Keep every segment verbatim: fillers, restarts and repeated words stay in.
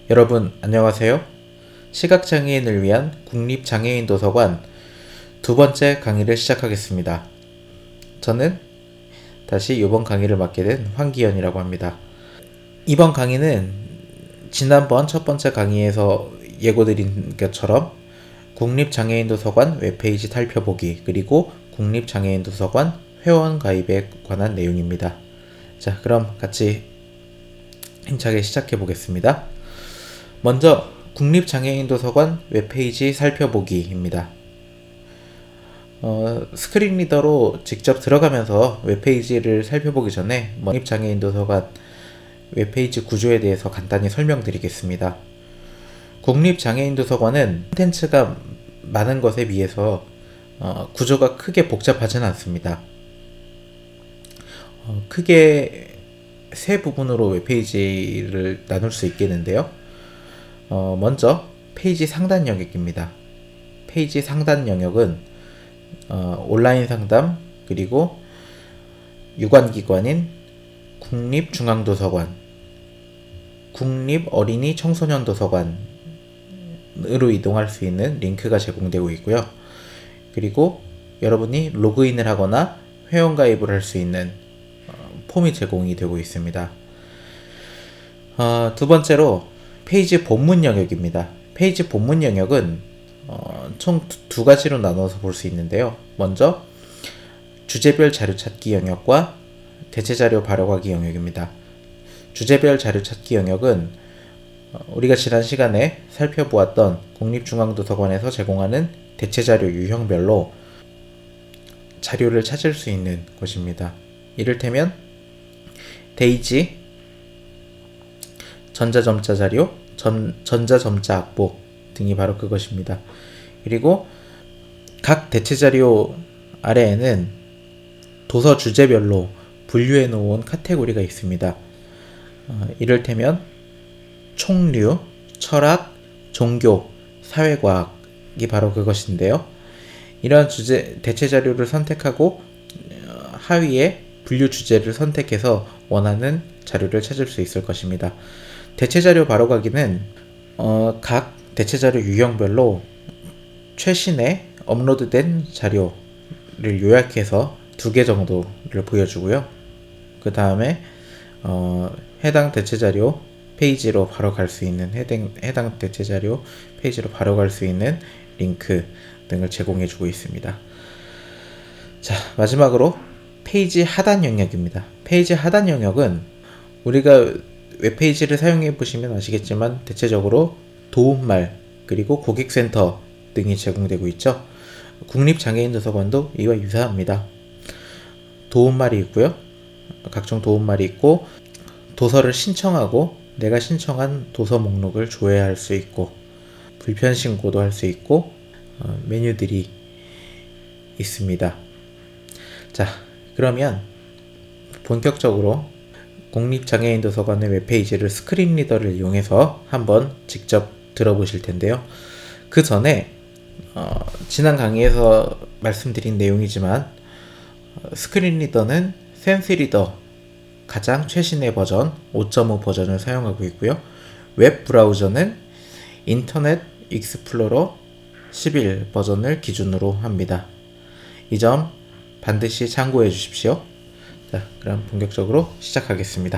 여러분 안녕하세요. 시각장애인을 위한 국립장애인도서관 두 번째 강의를 시작하겠습니다. 저는 다시 이번 강의를 맡게 된 황기현이라고 합니다. 이번 강의는 지난번 첫 번째 강의에서 예고드린 것처럼 국립장애인도서관 웹페이지 살펴보기 그리고 국립장애인도서관 회원 가입에 관한 내용입니다. 자, 그럼 같이 힘차게 시작해 보겠습니다. 먼저 국립장애인도서관 웹페이지 살펴보기입니다. 어, 스크린 리더로 직접 들어가면서 웹페이지를 살펴보기 전에 국립장애인도서관 웹페이지 구조에 대해서 간단히 설명드리겠습니다. 국립장애인도서관은 콘텐츠가 많은 것에 비해서 어, 구조가 크게 복잡하지는 않습니다. 어, 크게 세 부분으로 웹페이지를 나눌 수 있겠는데요. 어, 먼저 페이지 상단 영역입니다. 페이지 상단 영역은 어, 온라인 상담 그리고 유관기관인 국립중앙도서관, 국립어린이 청소년도서관으로 이동할 수 있는 링크가 제공되고 있고요. 그리고 여러분이 로그인을 하거나 회원가입을 할 수 있는 어, 폼이 제공이 되고 있습니다. 어, 두 번째로 페이지 본문 영역입니다. 페이지 본문 영역은 어, 총 두 가지로 나눠서 볼 수 있는데요. 먼저 주제별 자료 찾기 영역과 대체 자료 바로가기 영역입니다. 주제별 자료 찾기 영역은 어, 우리가 지난 시간에 살펴보았던 국립중앙도서관에서 제공하는 대체 자료 유형별로 자료를 찾을 수 있는 곳입니다. 이를테면 데이지, 전자점자 자료, 전, 전자점자 악보 등이 바로 그것입니다. 그리고 각 대체 자료 아래에는 도서 주제별로 분류해 놓은 카테고리가 있습니다. 어, 이를테면 총류, 철학, 종교, 사회과학이 바로 그것인데요. 이러한 주제, 대체 자료를 선택하고 어, 하위에 분류 주제를 선택해서 원하는 자료를 찾을 수 있을 것입니다. 대체 자료 바로가기는 어, 각 대체 자료 유형별로 최신에 업로드된 자료를 요약해서 두 개 정도를 보여주고요. 그 다음에 어, 해당 대체 자료 페이지로 바로 갈 수 있는 해당, 해당 대체 자료 페이지로 바로 갈 수 있는 링크 등을 제공해 주고 있습니다. 자, 마지막으로 페이지 하단 영역입니다. 페이지 하단 영역은 우리가 웹페이지를 사용해 보시면 아시겠지만 대체적으로 도움말 그리고 고객센터 등이 제공되고 있죠. 국립장애인도서관도 이와 유사합니다. 도움말이 있고요. 각종 도움말이 있고 도서를 신청하고 내가 신청한 도서 목록을 조회할 수 있고 불편 신고도 할 수 있고 어, 메뉴들이 있습니다. 자, 그러면 본격적으로 국립장애인도서관의 웹페이지를 스크린 리더를 이용해서 한번 직접 들어보실 텐데요. 그 전에 어, 지난 강의에서 말씀드린 내용이지만 어, 스크린 리더는 센스 리더 가장 최신의 버전 오 점 오 버전을 사용하고 있고요. 웹 브라우저는 인터넷 익스플로러 십일 버전을 기준으로 합니다. 이 점 반드시 참고해 주십시오. 자, 그럼 본격적으로 시작하겠습니다.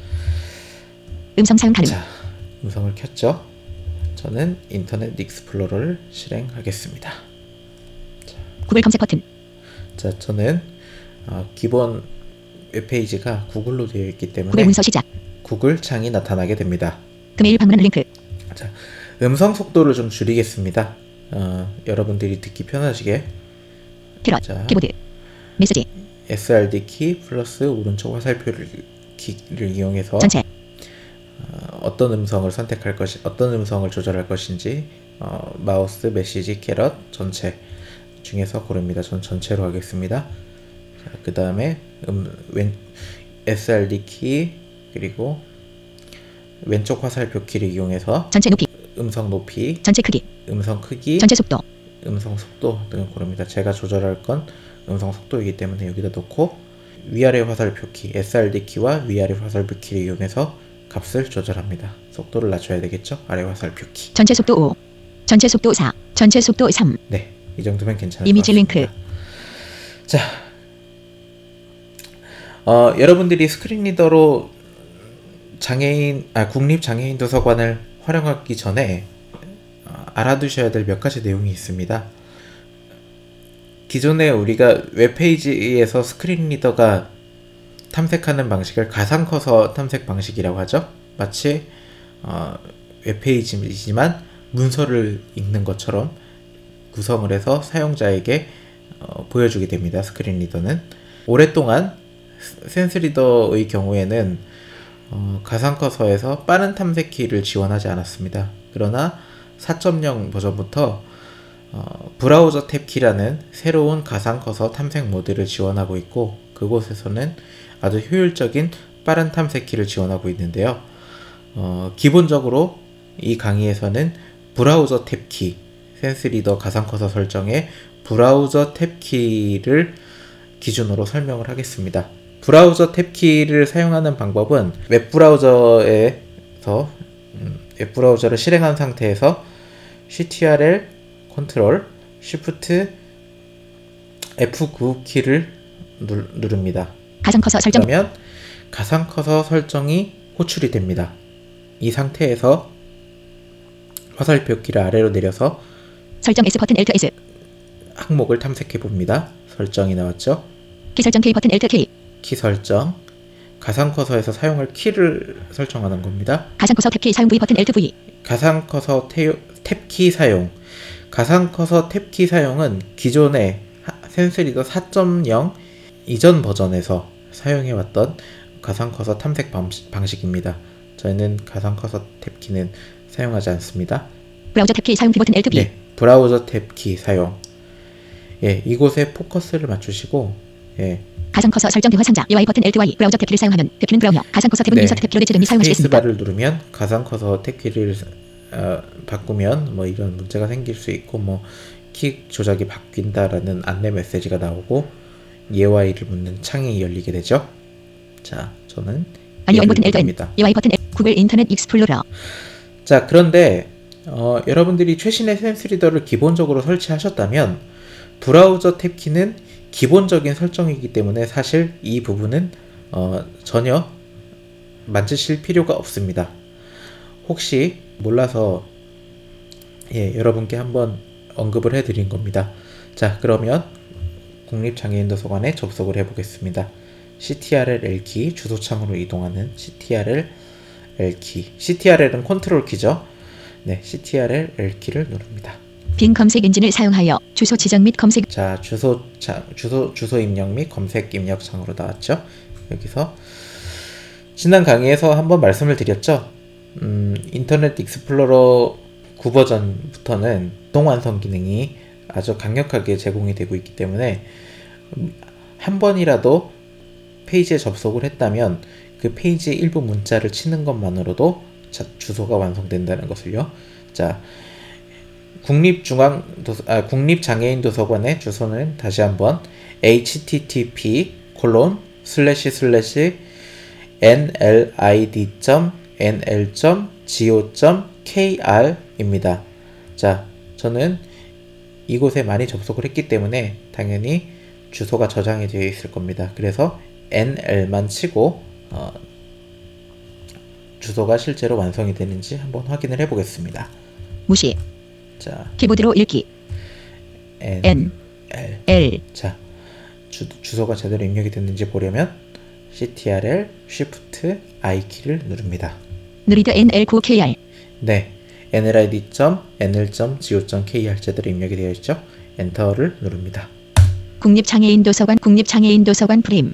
음성 사용 가능. 자, 음성을 켰죠. 저는 인터넷 익스플로러를 실행하겠습니다. 구글 검색 버튼. 자, 저는 어, 기본 웹페이지가 구글로 되어 있기 때문에 구글 문서 시작. 구글 창이 나타나게 됩니다. 금일 방문하는 링크. 자, 음성 속도를 좀 줄이겠습니다. 어, 여러분들이 듣기 편하시게. 캐럿. 자, 키보드. 메시지. 에스알디 키 플러스 오른쪽 화살표를 키를 이용해서 전체. 어, 어떤 음성을 선택할 것이 어떤 음성을 조절할 것인지 어, 마우스 메시지 캐럿 전체 중에서 고릅니다. 전 전체로 하겠습니다. 그 다음에 음, 왼 에스알디 키 그리고 왼쪽 화살표 키를 이용해서 전체 높이. 음성 높이, 전체 크기. 음성 크기, 전체 속도. 음성 속도 등을 고릅니다. 제가 조절할 건 음성 속도이기 때문에 여기다 놓고 위아래 화살표 키, 에스알디 키와 위아래 화살표 키를 이용해서 값을 조절합니다. 속도를 낮춰야 되겠죠? 아래 화살표 키. 전체 속도 오. 전체 속도 사. 전체 속도 삼. 네, 이 정도면 괜찮을 이미지 것 같습니다. 링크. 자, 어, 여러분들이 스크린 리더로 장애인, 아, 국립장애인 도서관을 활용하기 전에 어, 알아두셔야 될 몇 가지 내용이 있습니다. 기존에 우리가 웹페이지에서 스크린 리더가 탐색하는 방식을 가상커서 탐색 방식이라고 하죠. 마치 어, 웹페이지지만 문서를 읽는 것처럼 구성을 해서 사용자에게 어, 보여주게 됩니다. 스크린 리더는 오랫동안 센스 리더의 경우에는 어, 가상커서에서 빠른 탐색키를 지원하지 않았습니다. 그러나 사 점 영 버전부터 어, 브라우저 탭키라는 새로운 가상커서 탐색 모드를 지원하고 있고, 그곳에서는 아주 효율적인 빠른 탐색키를 지원하고 있는데요. 어, 기본적으로 이 강의에서는 브라우저 탭키, 센스 리더 가상커서 설정의 브라우저 탭키를 기준으로 설명을 하겠습니다. 브라우저 탭키를 사용하는 방법은 웹브라우저에서 음, 웹브라우저를 실행한 상태에서 씨티알엘 컨트롤 쉬프트 에프 구 키를 누, 누릅니다. 가상커서 설정. 그러면 가상커서 설정이 호출이 됩니다. 이 상태에서 화살표 키를 아래로 내려서 설정 S 버튼 Alt S. 항목을 탐색해 봅니다. 설정이 나왔죠? 키 설정 K 버튼 Alt K. 키 설정. 가상커서에서 사용할 키를 설정하는 겁니다. 가상커서 탭키 사용 V 버튼 Alt V. 가상커서 태, 탭키 사용. 가상커서 탭키 사용은 기존의 센스 리더 사 점 영 이전 버전에서 사용해왔던 가상커서 탐색 방식, 방식입니다. 저희는 가상커서 탭키는 사용하지 않습니다. 브라우저 탭키 사용 V 버튼 Alt V. 네, 브라우저 탭키 사용. 예, 이곳에 포커스를 맞추시고, 예, 가상커서 설정 대화 상자 Y 버튼 Alt Y. 브라우저 탭키를 사용하면 탭키는 브라우저. 가상커서 탭은 네. 인서트 탭키로 대체 및 사용할 수 있습니다. 스페이스바를 누르면 가상커서 탭키를 어, 바꾸면 뭐 이런 문제가 생길 수 있고, 뭐 키 조작이 바뀐다라는 안내 메시지가 나오고 예와 이를 묻는 창이 열리게 되죠. 자, 저는 아니 Y 버튼 예를 Alt N. 누릅니다. Y 버튼 L. 구글 인터넷 익스플로러. 자, 그런데 어, 여러분들이 최신의 센스 리더를 기본적으로 설치하셨다면 브라우저 탭키는 기본적인 설정이기 때문에 사실 이 부분은 어, 전혀 만지실 필요가 없습니다. 혹시 몰라서 예, 여러분께 한번 언급을 해드린 겁니다. 자, 그러면 국립장애인도서관에 접속을 해보겠습니다. 씨티알엘 L키, 주소창으로 이동하는 씨티알엘 L키. 씨티알엘은 컨트롤 키죠. 네, 씨티알엘 L키를 누릅니다. 빙 검색 엔진을 사용하여 주소 지정 및 검색. 자, 주소 창, 주소 주소 입력 및 검색 입력 창으로 나왔죠. 여기서 지난 강의에서 한번 말씀을 드렸죠. 음, 인터넷 익스플로러 구 버전부터는 자동 완성 기능이 아주 강력하게 제공이 되고 있기 때문에 한 번이라도 페이지에 접속을 했다면 그 페이지의 일부 문자를 치는 것만으로도 자, 주소가 완성된다는 것을요. 자, 국립중앙도서, 아, 국립장애인도서관의 주소는 다시 한번 에이치티티피 콜론 슬래시 슬래시 엔엘아이디 점 엔엘 점 지오 점 케이알입니다. 자, 저는 이곳에 많이 접속을 했기 때문에 당연히 주소가 저장이 되어 있을 겁니다. 그래서 엔엘만 치고 어, 주소가 실제로 완성이 되는지 한번 확인을 해 보겠습니다. 무시. 자, 키보드로 읽기. N, N L. L. 자, 주, 주소가 제대로 입력이 됐는지 보려면 씨티알엘 Shift I 키를 누릅니다. 느리드 엔엘 구 케이알. 네, 엔엘아이디 점 엔엘 점 지오 점 케이알 제대로 입력이 되어 있죠. 엔터를 누릅니다. 국립장애인도서관 국립장애인도서관 프림.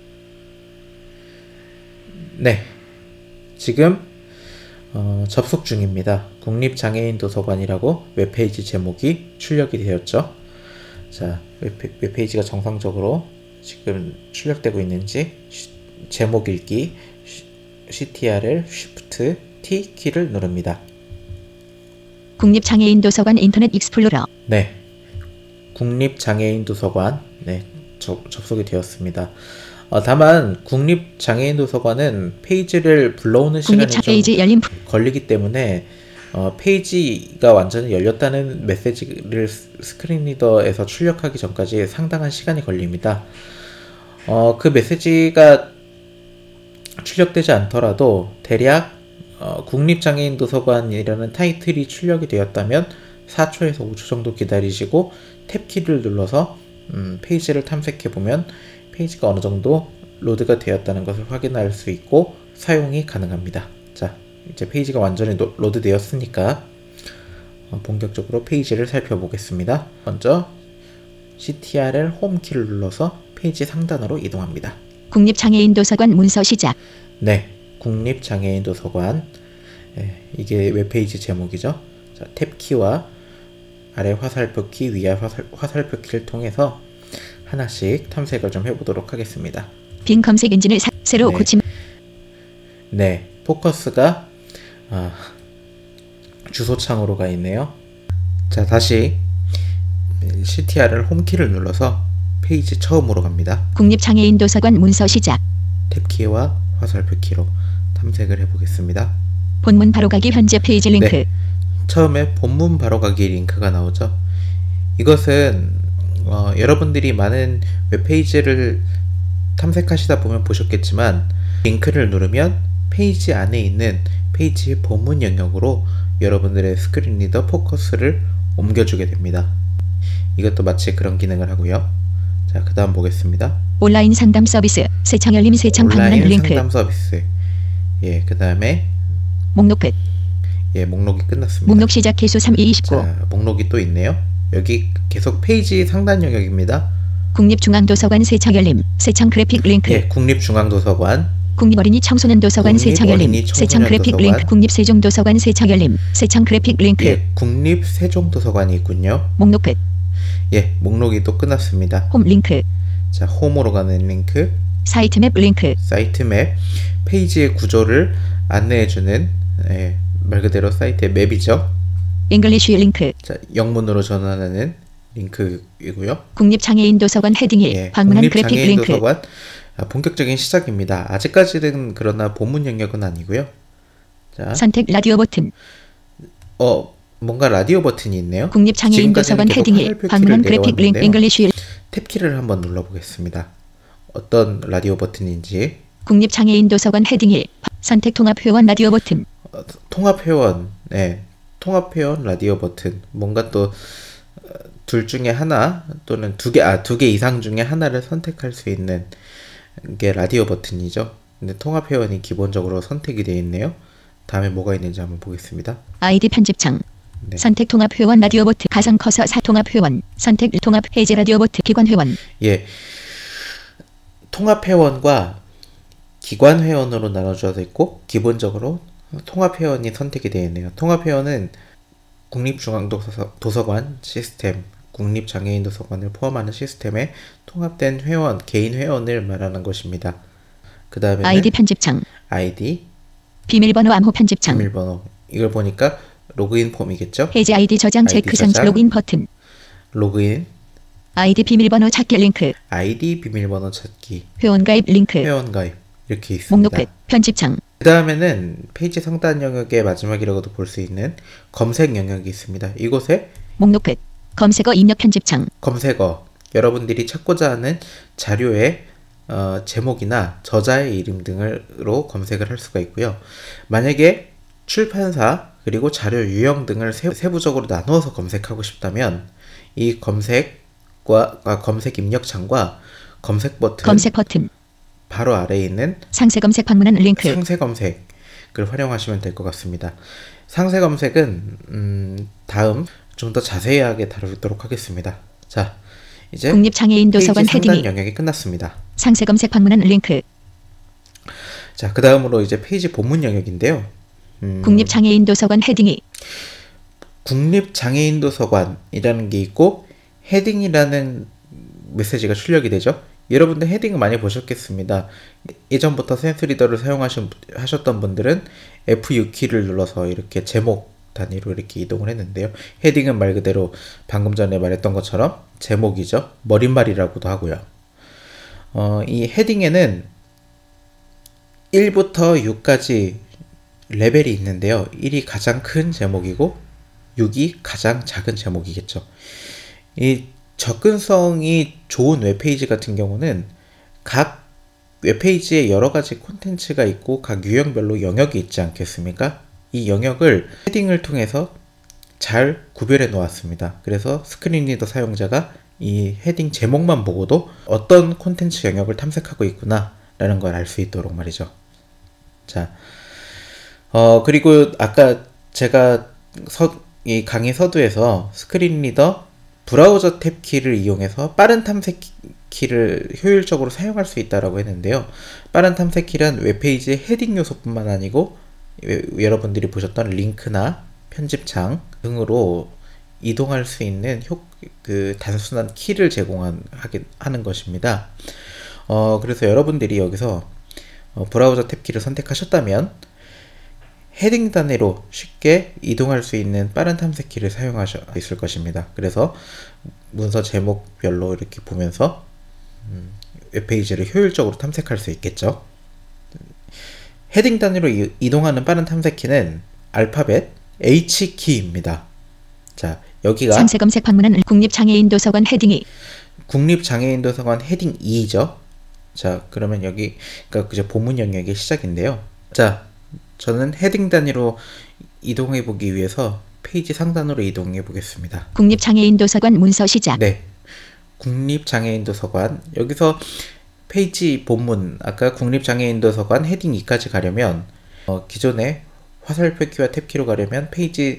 네, 지금 어, 접속 중입니다. 국립장애인도서관이라고 웹페이지 제목이 출력이 되었죠. 자, 웹페, 웹페이지가 정상적으로 지금 출력되고 있는지 쉬, 제목 읽기 씨티알엘 Shift T 키를 누릅니다. 국립장애인도서관 인터넷 익스플로러. 네, 국립장애인도서관 네 접, 접속이 되었습니다. 어, 다만 국립장애인도서관은 페이지를 불러오는 시간이 좀 국립장애인 열린 걸리기 때문에 어, 페이지가 완전히 열렸다는 메시지를 스크린 리더에서 출력하기 전까지 상당한 시간이 걸립니다. 어, 그 메시지가 출력되지 않더라도 대략 어, 국립장애인도서관이라는 타이틀이 출력이 되었다면 사 초에서 오 초 정도 기다리시고 탭키를 눌러서 음, 페이지를 탐색해보면 페이지가 어느 정도 로드가 되었다는 것을 확인할 수 있고 사용이 가능합니다. 자, 이제 페이지가 완전히 노, 로드 되었으니까 어, 본격적으로 페이지를 살펴보겠습니다. 먼저 씨티알엘 홈키를 눌러서 페이지 상단으로 이동합니다. 국립장애인도서관 문서 시작. 네, 국립장애인도서관. 네, 이게 웹페이지 제목이죠. 자, 탭키와 아래 화살표 키, 위에 화살, 화살표 키를 통해서 하나씩 탐색을 좀 해보도록 하겠습니다. 빈 검색 엔진을 사, 새로 네. 고침. 네, 포커스가 아, 주소창으로 가 있네요. 자, 다시 씨티알엘 홈키를 눌러서 페이지 처음으로 갑니다. 국립장애인도서관 문서 시작. 탭키와 화살표 키로 탐색을 해보겠습니다. 본문 바로가기 현재 페이지 링크. 네, 처음에 본문 바로가기 링크가 나오죠. 이것은 어, 여러분들이 많은 웹페이지를 탐색하시다 보면 보셨겠지만 링크를 누르면 페이지 안에 있는 페이지의 본문 영역으로 여러분들의 스크린 리더 포커스를 옮겨주게 됩니다. 이것도 마치 그런 기능을 하고요. 자, 그 다음 보겠습니다. 온라인 상담 서비스 세창 열림 세창 방문한 온라인 링크. 상담 서비스. 예, 그 다음에 목록 끝. 예, 목록이 끝났습니다. 목록 시작 개수 삼 이 이십구. 자, 목록이 또 있네요. 여기 계속 페이지 상단 영역입니다. 국립중앙도서관 세창 열림 세창 그래픽 링크. 예, 국립중앙도서관, 국립어린이 청소년 도서관 세창 열림 국립어린이 세창 그래픽 청소년 링크. 국립세종도서관 세창 열림 세창 그래픽 링크. 예, 국립세종도서관이 있군요. 목록 끝. 예, 목록이 또 끝났습니다. 홈 링크. 자, 홈으로 가는 링크, 사이트 맵 링크. 사이트 맵, 페이지의 구조를 안내해주는 예, 말 그대로 사이트의 맵이죠. 잉글리쉬 링크. 자, 영문으로 전환하는 링크이고요. 국립장애인도서관 헤딩일 예, 방문한 그래픽 링크. 국립장애인도서관 아, 본격적인 시작입니다. 아직까지는 그러나 본문 영역은 아니고요. 자, 선택 라디오 버튼. 어 뭔가 라디오 버튼이 있네요. 국립장애인도서관 지금까지는 계속 헤딩일 화살표 방문한 키를 그래픽 링크. 내려왔는데요. 잉글리쉬. 탭키를 한번 눌러보겠습니다. 어떤 라디오 버튼인지. 국립장애인도서관 헤딩일 선택 통합 회원 라디오 버튼. 어, 통합 회원, 네, 통합 회원 라디오 버튼. 뭔가 또 둘 중에 하나 또는 두 개, 아, 두 개 이상 중에 하나를 선택할 수 있는 게 라디오 버튼이죠. 근데 통합 회원이 기본적으로 선택이 되어 있네요. 다음에 뭐가 있는지 한번 보겠습니다. 아이디 편집창. 네. 선택 통합 회원 라디오 버튼. 가상 커서 사 통합 회원. 선택 통합 해제 라디오 버튼. 기관 회원. 예, 통합 회원과 기관 회원으로 나눠져 있고 기본적으로 통합 회원이 선택이 되어 있네요. 통합 회원은 국립중앙도서관 시스템, 국립장애인도서관을 포함하는 시스템에 통합된 회원, 개인 회원을 말하는 것입니다. 그 다음에 아이디 편집창. 아이디, 비밀번호 암호 편집창. 비밀번호. 이걸 보니까 로그인 폼이겠죠? 해제 아이디 저장 아이디 체크 선 저장. 로그인 버튼. 로그인, 아이디 비밀번호 찾기 링크. 아이디 비밀번호 찾기, 회원 가입 링크. 회원 가입 이렇게 있습니다. 목록 끝. 편집창. 그 다음에는 페이지 상단 영역의 마지막이라고도 볼 수 있는 검색 영역이 있습니다. 이곳에 목록 끝. 검색어 입력 편집창. 검색어, 여러분들이 찾고자 하는 자료의 어, 제목이나 저자의 이름 등으로 검색을 할 수가 있고요. 만약에 출판사 그리고 자료 유형 등을 세, 세부적으로 나누어서 검색하고 싶다면 이 검색과 아, 검색 입력창과 검색 버튼 검색 버튼. 바로 아래에 있는 상세 검색 방문한 링크. 상세 검색을 활용하시면 될 것 같습니다. 상세 검색은 음, 다음 좀 더 자세하게 다루도록 하겠습니다. 자, 이제 국립장애인도서관 페이지 상단 헤딩일 영역이 끝났습니다. 상세 검색 방문한 링크. 자, 그 다음으로 이제 페이지 본문 영역인데요. 음, 국립장애인도서관 헤딩이 국립장애인도서관이라는 게 있고 헤딩이라는 메시지가 출력이 되죠. 여러분들 헤딩을 많이 보셨겠습니다. 예전부터 센스 리더를 사용하셨던 분들은 에프 육 키를 눌러서 이렇게 제목 단위로 이렇게 이동을 했는데요. 헤딩은 말 그대로 방금 전에 말했던 것처럼 제목이죠. 머릿말이라고도 하고요. 어, 이 헤딩에는 일부터 육까지 레벨이 있는데요. 일이 가장 큰 제목이고 육이 가장 작은 제목이겠죠. 이 접근성이 좋은 웹페이지 같은 경우는 각 웹페이지에 여러 가지 콘텐츠가 있고 각 유형별로 영역이 있지 않겠습니까? 이 영역을 헤딩을 통해서 잘 구별해 놓았습니다. 그래서 스크린 리더 사용자가 이 헤딩 제목만 보고도 어떤 콘텐츠 영역을 탐색하고 있구나 라는 걸 알 수 있도록 말이죠. 자, 어, 그리고 아까 제가 서, 이 강의 서두에서 스크린 리더 브라우저 탭 키를 이용해서 빠른 탐색 키를 효율적으로 사용할 수 있다고 했는데요. 빠른 탐색 키란 웹페이지의 헤딩 요소뿐만 아니고 여러분들이 보셨던 링크나 편집창 등으로 이동할 수 있는 효, 그 단순한 키를 제공하게 하는 것입니다. 어, 그래서 여러분들이 여기서 어, 브라우저 탭 키를 선택하셨다면 헤딩 단위로 쉽게 이동할 수 있는 빠른 탐색 키를 사용하실 수 있을 것입니다. 그래서 문서 제목별로 이렇게 보면서 음, 웹페이지를 효율적으로 탐색할 수 있겠죠. 헤딩 단위로 이, 이동하는 빠른 탐색 키는 알파벳 H 키입니다. 자, 여기가 상세 검색 방문한 국립장애인 도서관 헤딩이 국립장애인 도서관 헤딩 이죠. 자, 그러면 여기 그러니까 그저 본문 영역의 시작인데요. 자, 저는 헤딩 단위로 이동해 보기 위해서 페이지 상단으로 이동해 보겠습니다. 국립장애인 도서관 문서 시작. 네, 국립장애인 도서관. 여기서 페이지 본문 아까 국립장애인 도서관 헤딩 이까지 가려면 어, 기존의 화살표 키와 탭 키로 가려면 페이지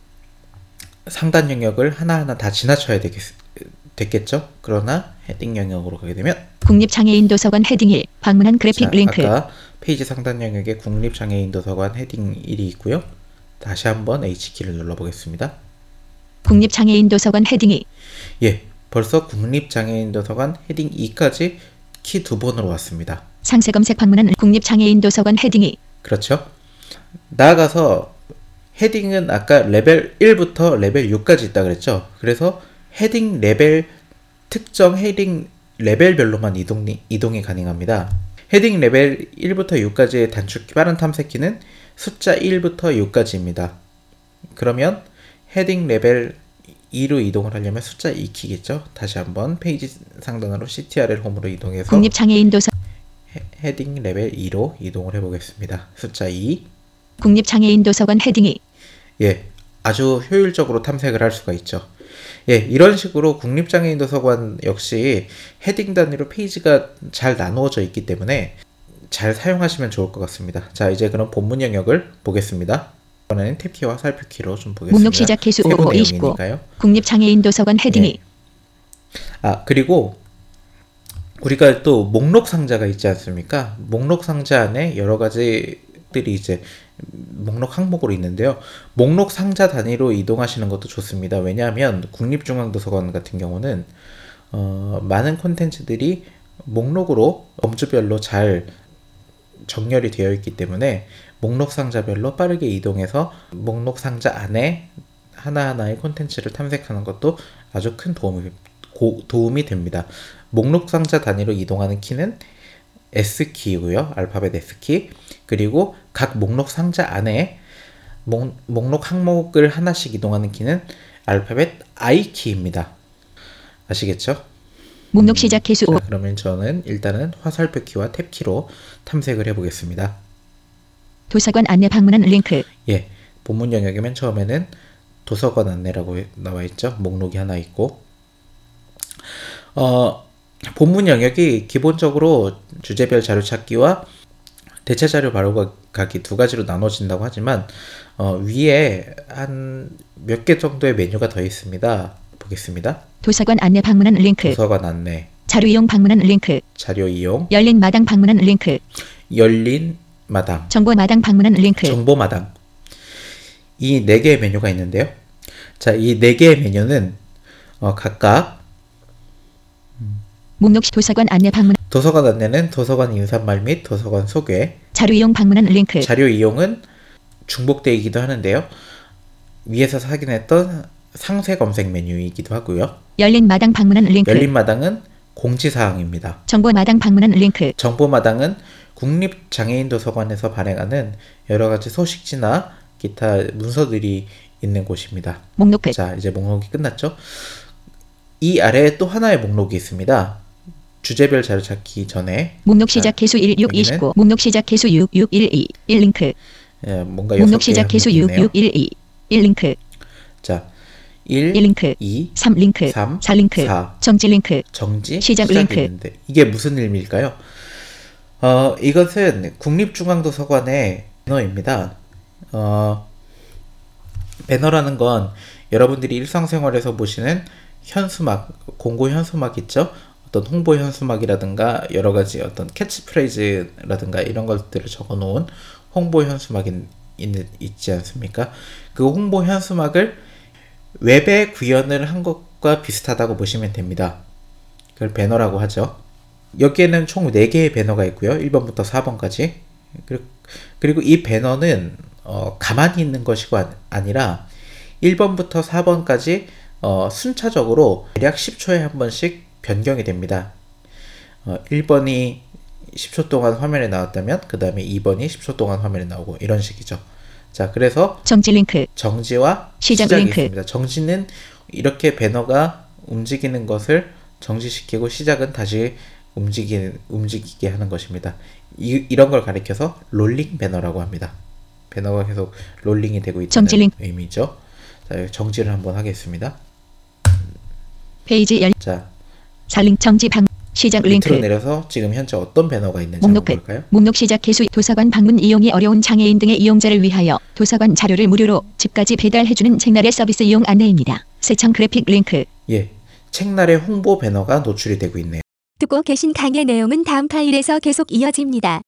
상단 영역을 하나하나 다 지나쳐야 되겠, 됐겠죠? 그러나 헤딩 영역으로 가게 되면 국립장애인 도서관 헤딩 일 방문한 그래픽 자, 링크. 아까 페이지 상단 영역에 국립장애인 도서관 헤딩 일이 있고요. 다시 한번 H키를 눌러보겠습니다. 국립장애인 도서관 헤딩 이 예, 벌써 국립장애인 도서관 헤딩 이까지 키 두 번으로 왔습니다. 상세 검색 방문한 국립장애인 도서관 헤딩 이 그렇죠? 나아가서 헤딩은 아까 레벨 일부터 레벨 육까지 있다 그랬죠? 그래서 헤딩 레벨 특정 헤딩 레벨별로만 이동이, 이동이 가능합니다. 헤딩 레벨 일부터 육까지의 단축키 빠른 탐색키는 숫자 일부터 육까지입니다. 그러면 헤딩 레벨 이로 이동을 하려면 숫자 이 키겠죠? 다시 한번 페이지 상단으로 씨티알엘 홈으로 이동해서 국립장애인 도서 헤, 헤딩 레벨 이로 이동을 해보겠습니다. 숫자 이. 국립장애인 도서관 헤딩 이 예, 아주 효율적으로 탐색을 할 수가 있죠. 예, 이런 식으로 국립장애인 도서관 역시 헤딩 단위로 페이지가 잘 나누어져 있기 때문에 잘 사용하시면 좋을 것 같습니다. 자, 이제 그럼 본문 영역을 보겠습니다. 이번에는 탭키와 화살표키로 좀 보겠습니다. 목록 시작 개수 세부 오천이십구 내용이니까요. 국립장애인 도서관 헤딩 이 예. 아, 그리고 우리가 또 목록 상자가 있지 않습니까? 목록 상자 안에 여러 가지들이 이제 목록 항목으로 있는데요. 목록 상자 단위로 이동하시는 것도 좋습니다. 왜냐하면 국립중앙도서관 같은 경우는 어, 많은 콘텐츠들이 목록으로 범주별로 잘 정렬이 되어 있기 때문에 목록 상자별로 빠르게 이동해서 목록 상자 안에 하나하나의 콘텐츠를 탐색하는 것도 아주 큰 도움이, 고, 도움이 됩니다. 목록 상자 단위로 이동하는 키는 S키이고요. 알파벳 S키. 그리고 각 목록 상자 안에 목, 목록 항목을 하나씩 이동하는 키는 알파벳 I키입니다. 아시겠죠? 목록 시작 개수 오 자, 그러면 저는 일단은 화살표 키와 탭 키로 탐색을 해보겠습니다. 도서관 안내 방문한 링크 예, 본문 영역에 맨 처음에는 도서관 안내라고 나와 있죠. 목록이 하나 있고 어, 본문 영역이 기본적으로 주제별 자료 찾기와 대체 자료 바로 가기 두 가지로 나눠진다고 하지만 어, 위에 한 몇 개 정도의 메뉴가 더 있습니다. 보겠습니다. 도서관 안내 방문한 링크 도서관 안내, 자료 이용 방문한 링크 자료 이용, 열린 마당 방문한 링크 열린 마당, 정보 마당 방문한 링크 정보 마당. 이 네 개의 메뉴가 있는데요. 자, 이 네 개의 메뉴는 어, 각각 목록 시 도서관 안내 방문 도서관 안내는 도서관 인사말 및 도서관 소개, 자료 이용 방문한 링크 자료 이용은 중복되기도 하는데요. 위에서 확인했던 상세 검색 메뉴이기도 하고요. 열린 마당 방문한 링크 열린 마당은 공지사항입니다. 정보마당 방문한 링크. 정보마당은 국립장애인도서관에서 발행하는 여러 가지 소식지나 기타 문서들이 있는 곳입니다. 목록 끝. 자, 이제 목록이 끝났죠? 이 아래에 또 하나의 목록이 있습니다. 주제별 자료 찾기 전에 목록 시작 개수 일 육 여기는 이십구. 목록 시작 개수 육 육 일 이. 일 링크. 예, 뭔가 목록 여섯 시작 개의 개수 항목이 육 있네요. 육 일 이. 일 링크. 자, 일, 일 링크. 이, 삼 링크. 삼, 사 링크. 사. 정지 링크. 정지, 시작 시작이 링크. 있는데 이게 무슨 의미일까요? 어, 이것은 국립중앙도서관의 배너입니다. 어, 배너라는 건 여러분들이 일상생활에서 보시는 현수막, 공고 현수막 있죠? 어떤 홍보 현수막이라든가 여러 가지 어떤 캐치프레이즈라든가 이런 것들을 적어 놓은 홍보 현수막이 있, 있지 않습니까? 그 홍보 현수막을 웹에 구현을 한 것과 비슷하다고 보시면 됩니다. 그걸 배너라고 하죠. 여기에는 총 네 개의 배너가 있고요. 일 번부터 사 번까지. 그리고 이 배너는 어, 가만히 있는 것이 아니라 일 번부터 사 번까지 어, 순차적으로 대략 십 초에 한 번씩 변경이 됩니다. 어, 일 번이 십 초 동안 화면에 나왔다면 그 다음에 이 번이 십 초 동안 화면에 나오고 이런 식이죠. 자, 그래서 정지 링크. 정지와 시작 시작이 링크. 있습니다. 정지는 이렇게 배너가 움직이는 것을 정지시키고 시작은 다시 움직이, 움직이게 하는 것입니다. 이, 이런 걸 가리켜서 롤링 배너라고 합니다. 배너가 계속 롤링이 되고 있다는 정지 링크. 의미죠. 자, 여기 정지를 한번 하겠습니다. 페이지 열. 자, 사 링크 정지 방. 시작 링크. 밑으로 내려서 지금 현재 어떤 배너가 있는지 목록 한번 끝. 볼까요? 목록 시작 개수. 도서관 방문 이용이 어려운 장애인 등의 이용자를 위하여 도서관 자료를 무료로 집까지 배달해주는 책날의 서비스 이용 안내입니다. 세청 그래픽 링크. 예, 책날의 홍보 배너가 노출이 되고 있네요. 듣고 계신 강의 내용은 다음 파일에서 계속 이어집니다.